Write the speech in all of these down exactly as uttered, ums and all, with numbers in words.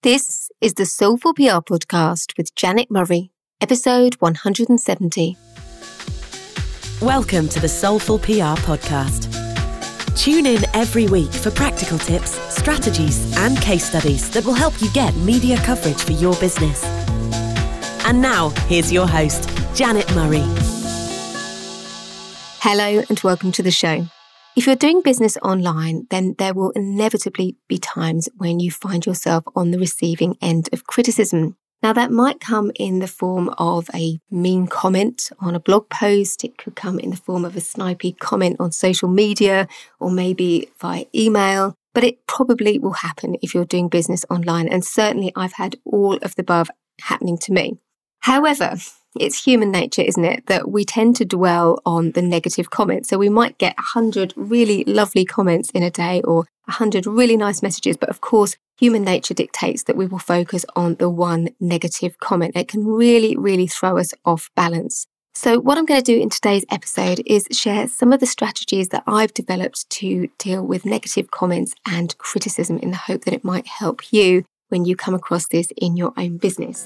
This is the Soulful P R Podcast with Janet Murray, episode one hundred seventy. Welcome to the Soulful P R Podcast. Tune in every week for practical tips, strategies, and case studies that will help you get media coverage for your business. And now, here's your host, Janet Murray. Hello and welcome to the show. If you're doing business online, then there will inevitably be times when you find yourself on the receiving end of criticism. Now, that might come in the form of a mean comment on a blog post. It could come in the form of a snipey comment on social media or maybe via email. But it probably will happen if you're doing business online. And certainly I've had all of the above happening to me. However, it's human nature, isn't it, that we tend to dwell on the negative comments. So we might get one hundred really lovely comments in a day or one hundred really nice messages. But of course, human nature dictates that we will focus on the one negative comment. It can really, really throw us off balance. So what I'm going to do in today's episode is share some of the strategies that I've developed to deal with negative comments and criticism in the hope that it might help you when you come across this in your own business.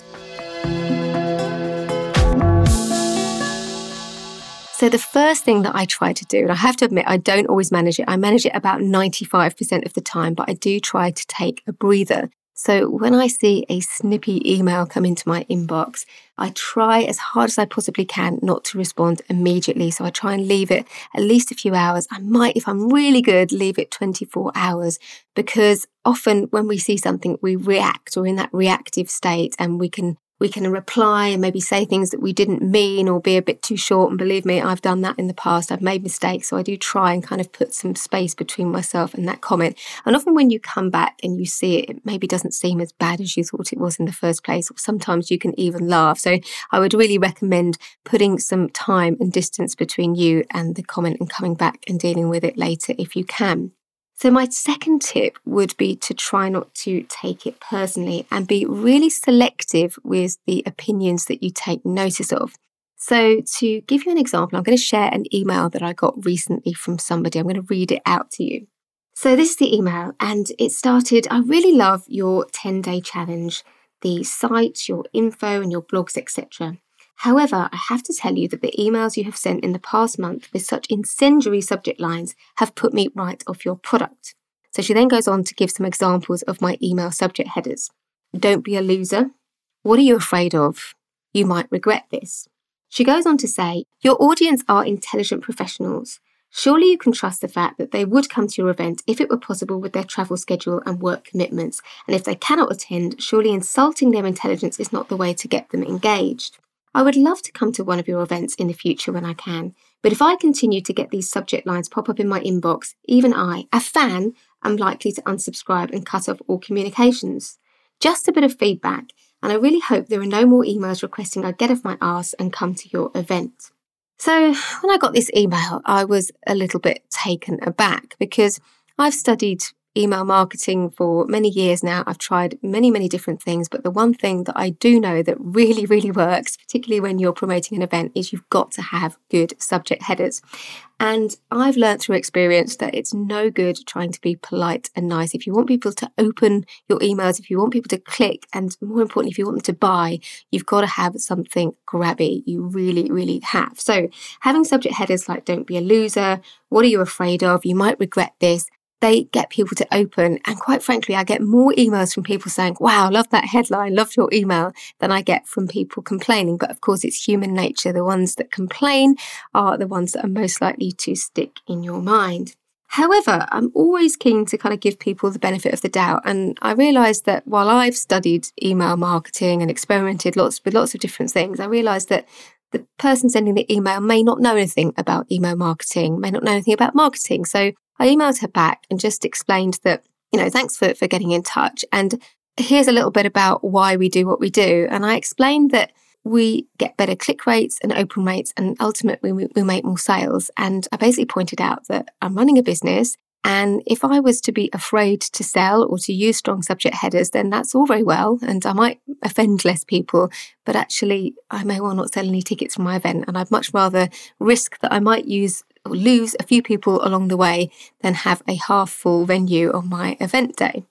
So the first thing that I try to do, and I have to admit, I don't always manage it. I manage it about ninety-five percent of the time, but I do try to take a breather. So when I see a snippy email come into my inbox, I try as hard as I possibly can not to respond immediately. So I try and leave it at least a few hours. I might, if I'm really good, leave it twenty-four hours, because often when we see something, we react or in that reactive state, and we can We can reply and maybe say things that we didn't mean or be a bit too short. And believe me, I've done that in the past. I've made mistakes. So I do try and kind of put some space between myself and that comment. And often when you come back and you see it, it maybe doesn't seem as bad as you thought it was in the first place. Or sometimes you can even laugh. So I would really recommend putting some time and distance between you and the comment and coming back and dealing with it later if you can. So my second tip would be to try not to take it personally and be really selective with the opinions that you take notice of. So to give you an example, I'm going to share an email that I got recently from somebody. I'm going to read it out to you. So this is the email, and it started, I really love your ten-day challenge, the site, your info and your blogs, et cetera. However, I have to tell you that the emails you have sent in the past month with such incendiary subject lines have put me right off your product. So she then goes on to give some examples of my email subject headers. Don't be a loser. What are you afraid of? You might regret this. She goes on to say, your audience are intelligent professionals. Surely you can trust the fact that they would come to your event if it were possible with their travel schedule and work commitments. And if they cannot attend, surely insulting their intelligence is not the way to get them engaged. I would love to come to one of your events in the future when I can, but if I continue to get these subject lines pop up in my inbox, even I, a fan, am likely to unsubscribe and cut off all communications. Just a bit of feedback, and I really hope there are no more emails requesting I get off my arse and come to your event. So when I got this email, I was a little bit taken aback because I've studied email marketing for many years now. I've tried many, many different things, but the one thing that I do know that really, really works, particularly when you're promoting an event, is you've got to have good subject headers. And I've learned through experience that it's no good trying to be polite and nice. If you want people to open your emails, if you want people to click, and more importantly, if you want them to buy, you've got to have something grabby. You really, really have. So having subject headers like don't be a loser, what are you afraid of? You might regret this. They get people to open. And quite frankly, I get more emails from people saying, wow, love that headline, loved your email, than I get from people complaining. But of course, it's human nature. The ones that complain are the ones that are most likely to stick in your mind. However, I'm always keen to kind of give people the benefit of the doubt. And I realised that while I've studied email marketing and experimented lots with lots of different things, I realised that the person sending the email may not know anything about email marketing, may not know anything about marketing. So I emailed her back and just explained that, you know, thanks for, for getting in touch. And here's a little bit about why we do what we do. And I explained that we get better click rates and open rates, and ultimately we, we make more sales. And I basically pointed out that I'm running a business, and if I was to be afraid to sell or to use strong subject headers, then that's all very well, and I might offend less people, but actually I may well not sell any tickets for my event, and I'd much rather risk that I might use or lose a few people along the way than have a half full venue on my event day.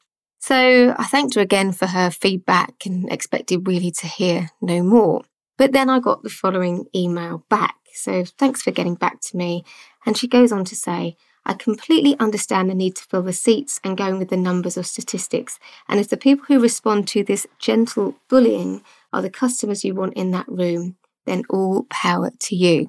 So I thanked her again for her feedback and expected really to hear no more. But then I got the following email back. So thanks for getting back to me. And she goes on to say, I completely understand the need to fill the seats and going with the numbers of statistics. And if the people who respond to this gentle bullying are the customers you want in that room, then all power to you.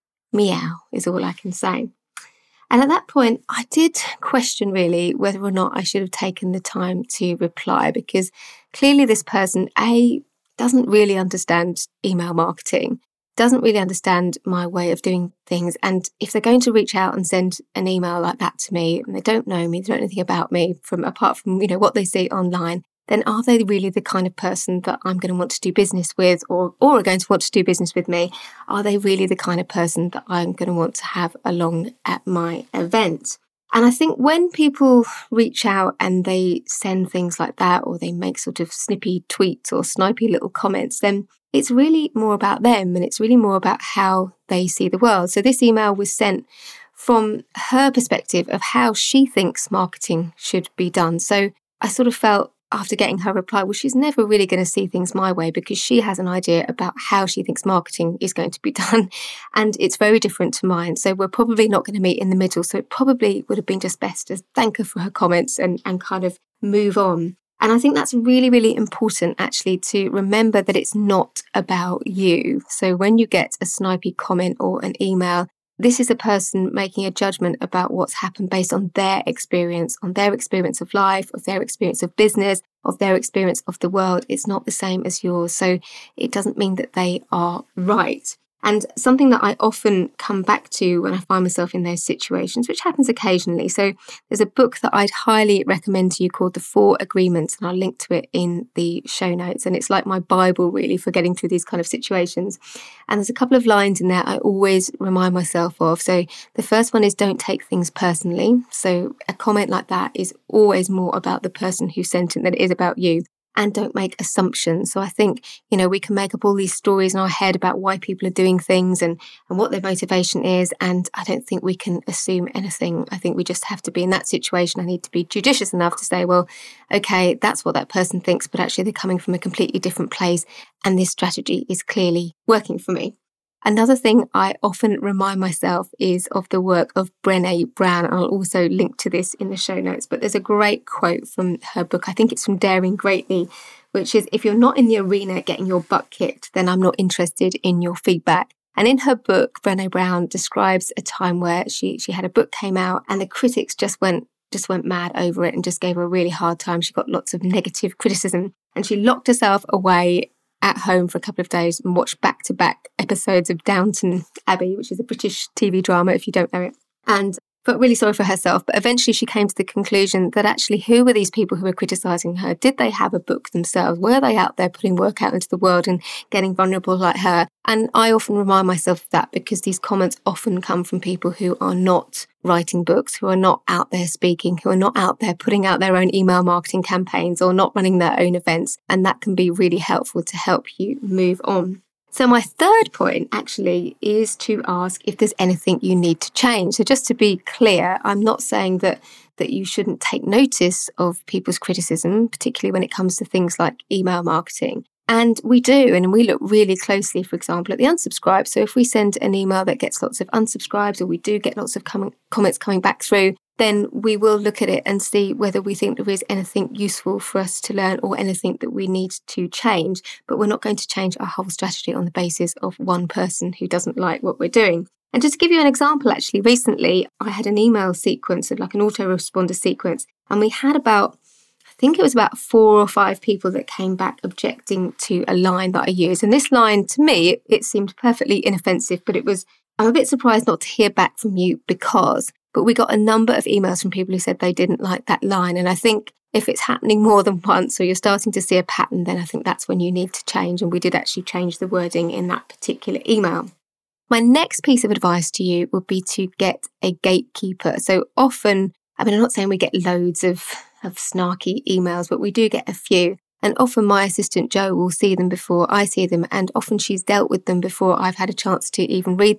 Meow is all I can say. And at that point, I did question really whether or not I should have taken the time to reply, because clearly this person, A, doesn't really understand email marketing, doesn't really understand my way of doing things. And if they're going to reach out and send an email like that to me, and they don't know me, they don't know anything about me from apart from, you know, what they see online, then are they really the kind of person that I'm going to want to do business with, or, or are going to want to do business with me? Are they really the kind of person that I'm going to want to have along at my event? And I think when people reach out and they send things like that, or they make sort of snippy tweets or snipey little comments, then it's really more about them, and it's really more about how they see the world. So this email was sent from her perspective of how she thinks marketing should be done. So I sort of felt after getting her reply, well, she's never really going to see things my way, because she has an idea about how she thinks marketing is going to be done. And it's very different to mine. So we're probably not going to meet in the middle. So it probably would have been just best to thank her for her comments and, and kind of move on. And I think that's really, really important, actually, to remember that it's not about you. So when you get a snipey comment or an email, this is a person making a judgment about what's happened based on their experience, on their experience of life, of their experience of business, of their experience of the world. It's not the same as yours. So it doesn't mean that they are right. And something that I often come back to when I find myself in those situations, which happens occasionally. So there's a book that I'd highly recommend to you called The Four Agreements, and I'll link to it in the show notes. And it's like my Bible, really, for getting through these kind of situations. And there's a couple of lines in there I always remind myself of. So the first one is, don't take things personally. So a comment like that is always more about the person who sent it than it is about you. And don't make assumptions. So I think, you know, we can make up all these stories in our head about why people are doing things and, and what their motivation is. And I don't think we can assume anything. I think we just have to be in that situation. I need to be judicious enough to say, well, okay, that's what that person thinks, but actually they're coming from a completely different place. And this strategy is clearly working for me. Another thing I often remind myself is of the work of Brené Brown. And I'll also link to this in the show notes. But there's a great quote from her book. I think it's from Daring Greatly, which is, if you're not in the arena getting your butt kicked, then I'm not interested in your feedback. And in her book, Brené Brown describes a time where she, she had a book came out and the critics just went just went mad over it and just gave her a really hard time. She got lots of negative criticism and she locked herself away at home for a couple of days and watched back-to-back episodes of Downton Abbey, which is a British T V drama, if you don't know it, and felt really sorry for herself. But eventually she came to the conclusion that actually, who were these people who were criticising her? Did they have a book themselves? Were they out there putting work out into the world and getting vulnerable like her? And I often remind myself of that, because these comments often come from people who are not writing books, who are not out there speaking, who are not out there putting out their own email marketing campaigns or not running their own events. And that can be really helpful to help you move on. So my third point actually is to ask if there's anything you need to change. So just to be clear, I'm not saying that that you shouldn't take notice of people's criticism, particularly when it comes to things like email marketing. And we do, and we look really closely, for example, at the unsubscribe. So if we send an email that gets lots of unsubscribes, or we do get lots of com- comments coming back through, then we will look at it and see whether we think there is anything useful for us to learn or anything that we need to change. But we're not going to change our whole strategy on the basis of one person who doesn't like what we're doing. And just to give you an example, actually, recently I had an email sequence, of like an autoresponder sequence, and we had about I think it was about four or five people that came back objecting to a line that I used. And this line, to me, it, it seemed perfectly inoffensive, but it was, I'm a bit surprised not to hear back from you because, but we got a number of emails from people who said they didn't like that line. And I think if it's happening more than once, or you're starting to see a pattern, then I think that's when you need to change. And we did actually change the wording in that particular email. My next piece of advice to you would be to get a gatekeeper. So often, I mean, I'm not saying we get loads of of snarky emails, but we do get a few. And often my assistant Jo will see them before I see them. And often she's dealt with them before I've had a chance to even read them.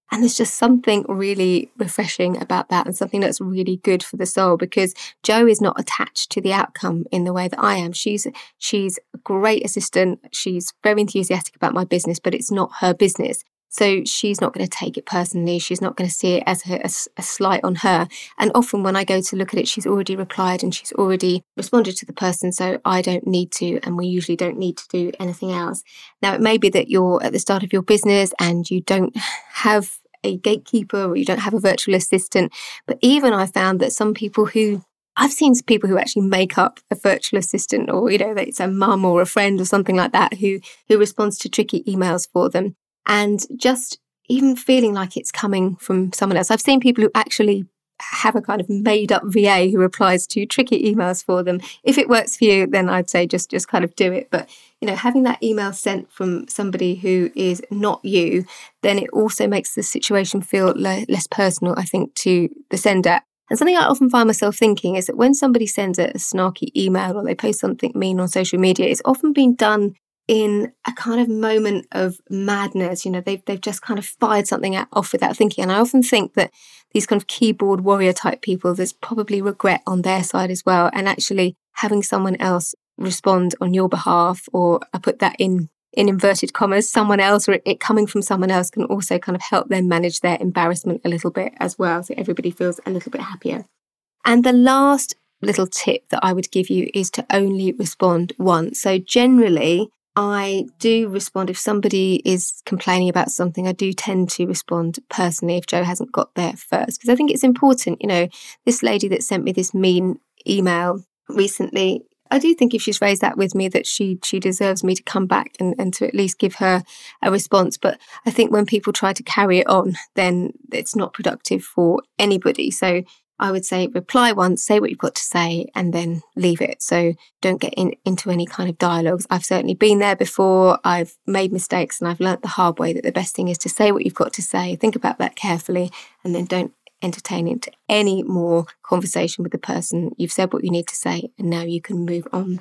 And there's just something really refreshing about that, and something that's really good for the soul, because Jo is not attached to the outcome in the way that I am. She's she's a great assistant. She's very enthusiastic about my business, but it's not her business. So she's not going to take it personally. She's not going to see it as a, a, a slight on her. And often when I go to look at it, she's already replied and she's already responded to the person. So I don't need to, and we usually don't need to do anything else. Now, it may be that you're at the start of your business and you don't have a gatekeeper or you don't have a virtual assistant. But even I found that some people who I've seen people who actually make up a virtual assistant, or, you know, it's a mum or a friend or something like that who, who responds to tricky emails for them. And just even feeling like it's coming from someone else. I've seen people who actually have a kind of made up V A who replies to tricky emails for them. If it works for you, then I'd say just, just kind of do it. But, you know, having that email sent from somebody who is not you, then it also makes the situation feel le- less personal, I think, to the sender. And something I often find myself thinking is that when somebody sends a, a snarky email or they post something mean on social media, it's often been done in a kind of moment of madness. You know, they've, they've just kind of fired something out, off without thinking. And I often think that these kind of keyboard warrior type people, there's probably regret on their side as well. And actually having someone else respond on your behalf, or I put that in, in inverted commas, someone else, or it, it coming from someone else, can also kind of help them manage their embarrassment a little bit as well. So everybody feels a little bit happier. And the last little tip that I would give you is to only respond once. So generally, I do respond if somebody is complaining about something. I do tend to respond personally if Jo hasn't got there first, because I think it's important. You know, this lady that sent me this mean email recently, I do think if she's raised that with me, that she she deserves me to come back and, and to at least give her a response. But I think when people try to carry it on, then it's not productive for anybody. So I would say reply once, say what you've got to say, and then leave it. So don't get in, into any kind of dialogues. I've certainly been there before. I've made mistakes, and I've learnt the hard way that the best thing is to say what you've got to say, think about that carefully, and then don't entertain into any more conversation with the person. You've said what you need to say, and now you can move on.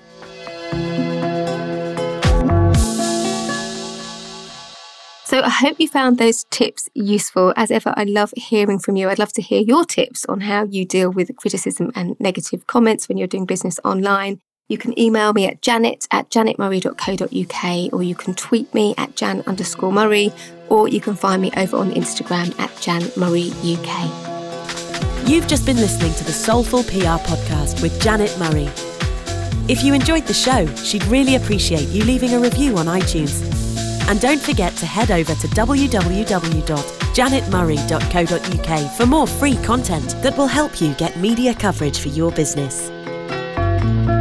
So I hope you found those tips useful. As ever, I love hearing from you. I'd love to hear your tips on how you deal with criticism and negative comments when you're doing business online. You can email me at janet at janetmurray dot co dot uk, or you can tweet me at jan underscore murray, or you can find me over on Instagram at janmurrayuk. You've just been listening to the Soulful P R podcast with Janet Murray. If you enjoyed the show, she'd really appreciate you leaving a review on iTunes. And don't forget to head over to w w w dot janet murray dot co dot uk for more free content that will help you get media coverage for your business.